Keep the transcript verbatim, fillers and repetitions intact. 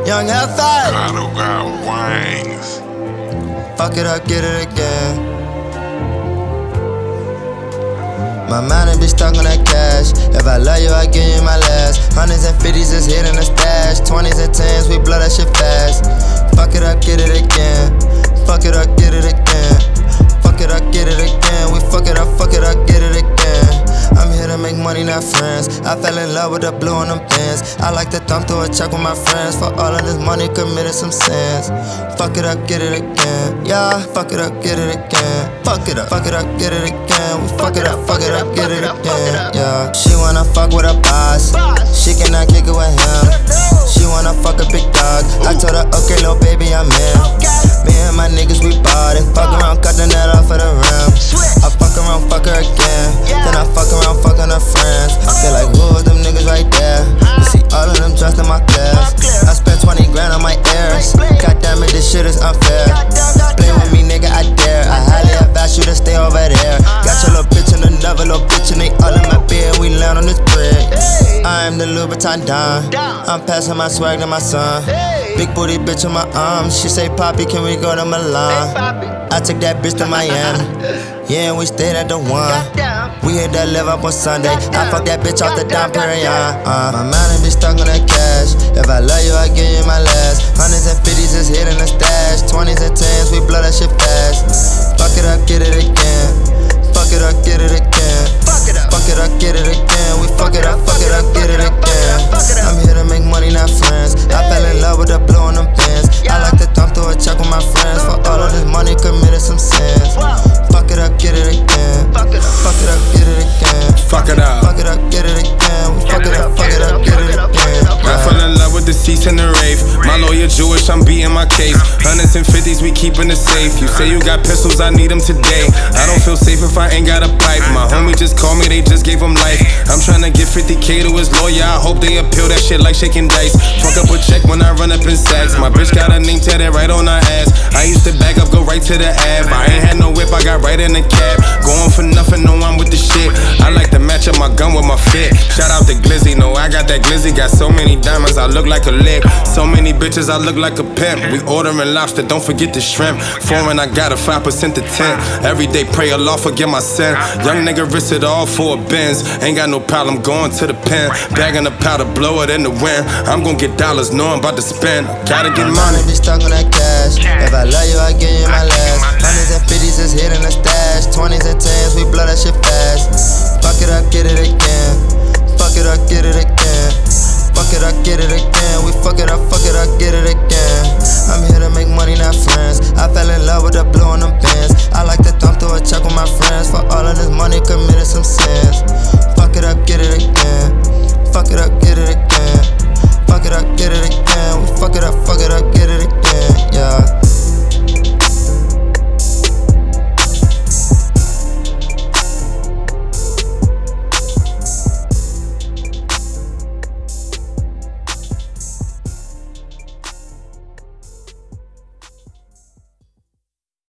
Young F five. Lotto got wings. Fuck it up, get it again. My mind be stuck on that cash. If I love you, I give you my last. Hundreds and fifties is hitting the stash. Twenties and tens, we blow that shit fast. Fuck it up, get it again. Fuck it up, get it again. Fuck it up, get it again. We fuck it up, fuck it up, get it again. I'm here to make money, not friends. I fell in love with the blue on them pins. I like to thumb through a check with my friends. For all of this money, committed some sins. Fuck it up, get it again. Yeah, fuck it up, get it again. Fuck it up, fuck it up, get it again. We fuck it up, fuck it up, get it again. Yeah, she wanna fuck with a boss. She cannot kick it with him. She wanna fuck a big dog. I told her, okay, little baby, I'm in. Me and my niggas, we bought it. Fuck around, cut the net off of the rim. I fuck around, fuck her again. Then I fuck around, fucking her friends. Feel like, who are them niggas right there? You see all of them dressed in my class. I spent twenty grand on my ears. God damn it, this shit is unfair. Play with me, nigga, I dare. I highly advise you to stay over there. Got your little bitch and another little bitch, and they all in my bed. We land on this bread. I am the Louboutin Don. I'm passing my swag to my son. Big booty bitch on my arm. She say, Poppy, can we go to Milan? I took that bitch to Miami. Yeah, and we stayed at the one. We hit that live up on Sunday. I fuck that bitch off the Dom Perignon. Uh, my mind be stuck on that cash. If I love you, I give you my last. Hundreds and fifties is hitting the stash. Twenties and tens, we blow that shit fast. Fuck it up, get it again. Fuck it up, get it again. Fuck it up, fuck it up, get it again. We fuck it up, fuck it up, get it again. I'm here to make money, not friends. I fell in love with the blue on them pins. I like to thumb through a check with my friends. For all of this money, committed some sins. Fuck it up, get it again. Fuck it up, fuck it up, get it again. Fuck it up. Fuck it up, get it again. We fuck it up, fuck it up, get it again. I fell in love with the seats and the rave. My lawyer Jewish, I'm beating my case. Hundreds and fifties, we keeping it safe. You say you got pistols, I need them today. I don't feel safe if I ain't got a pipe. My homie just called me, they just gave him life. I'm tryna get fifty K to his lawyer. I hope they appeal that shit like shaking dice. Fuck up a check when I run up in sacks. My bitch got a name tatted right on her ass. I used to back up, go right to the ab. I ain't had no whip, I got right in the cab. Going for nothing, no, I'm with the shit. I like to match up my gun with my fit. Shout out to Glizzy, no, I got that Glizzy. Got so many diamonds, I look like a lick. So many bitches, I look like a pimp. We ordering lobster, don't forget the shrimp. Foreign, I got a five percent to ten. Every day, pray Allah forgive my sin. Young nigga risk it all for a Benz. Ain't got no problem going to the pen. Bagging the powder, blow it in the wind. I'm gon' get dollars, know I'm about to spend. Gotta get money. Be stuck on that cash. If I love you, I give you my last. Hundreds and fifties is hitting the stash. Twenties and tens, we blow that shit fast. Fuck it up, get it again. Fuck it up, get it again. Fuck it up, get it again. We fuck it up, fuck it up, get it again. I'm here to make money, not